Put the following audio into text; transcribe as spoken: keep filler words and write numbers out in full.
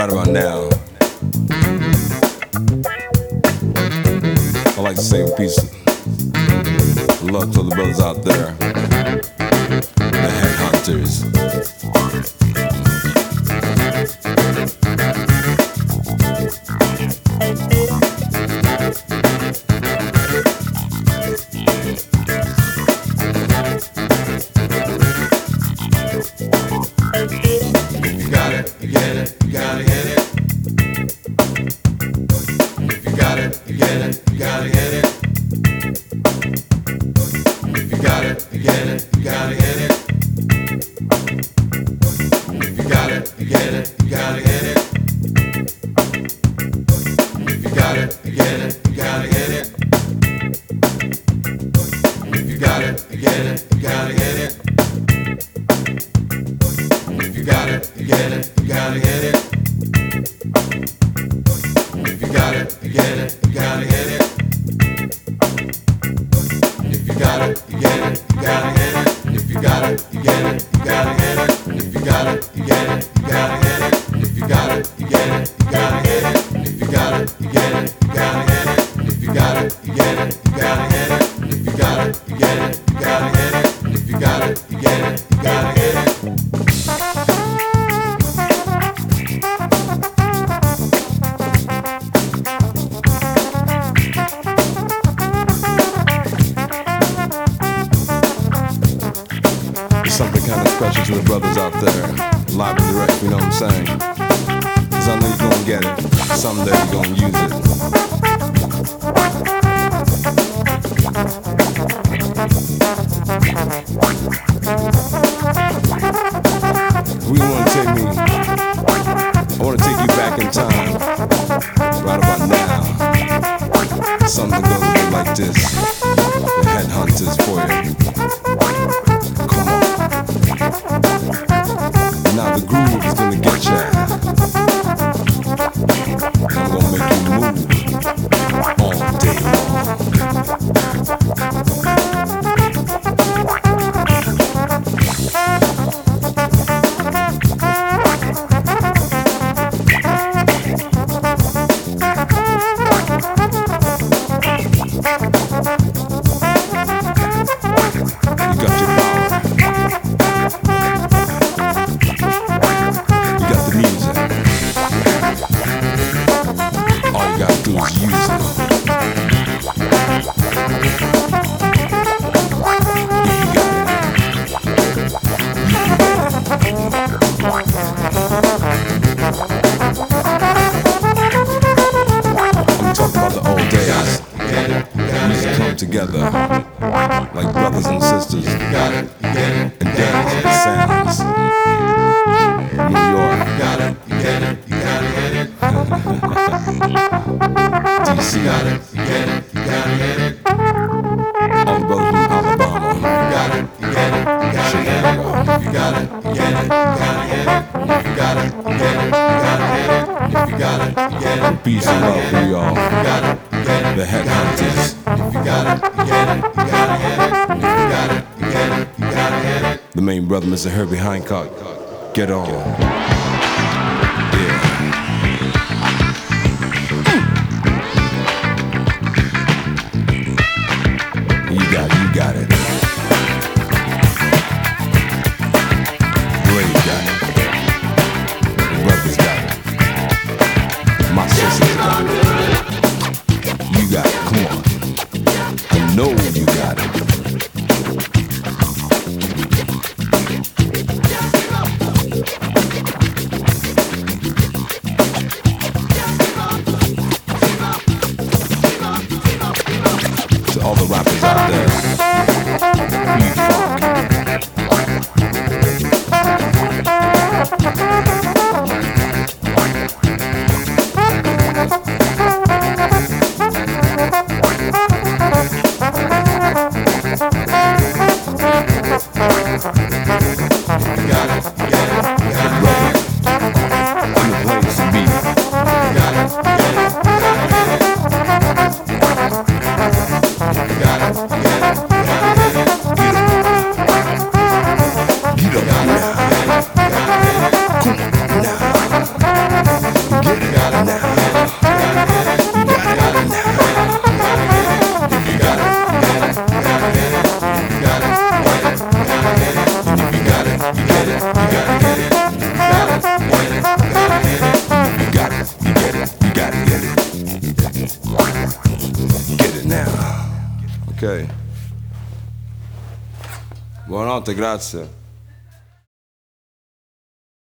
Right about now, I like to say a piece of love to the brothers out there, the headhunters. Something kind of special to the brothers out there, live and direct, you know what I'm saying? Cause I know you're gonna get it, someday you're gonna use it. We wanna take me, I wanna take you back in time, right about now. Something goes a bit like this, the headhunters for you. Now the groove is gonna get ya. I'm gonna make you move all day long. You got your power. Together, like brothers and sisters, and dance and sounds. New York, D C, all the brothers from Alabama, Chicago. Peace and love for y'all, the headhunters. The main brother, Mister Herbie Hancock, get on. Yeah. You got it, you got it. Ray got it. The brothers got it. My sisters got it. You got it, come on. I know you got it. To all the rappers out there, huge funk. Get up now. Come on now. get it, you gotta get it, gotta get it, gotta get it. You got it, you get it, you gotta get it. Get it now. Ok. Buonanotte, grazie.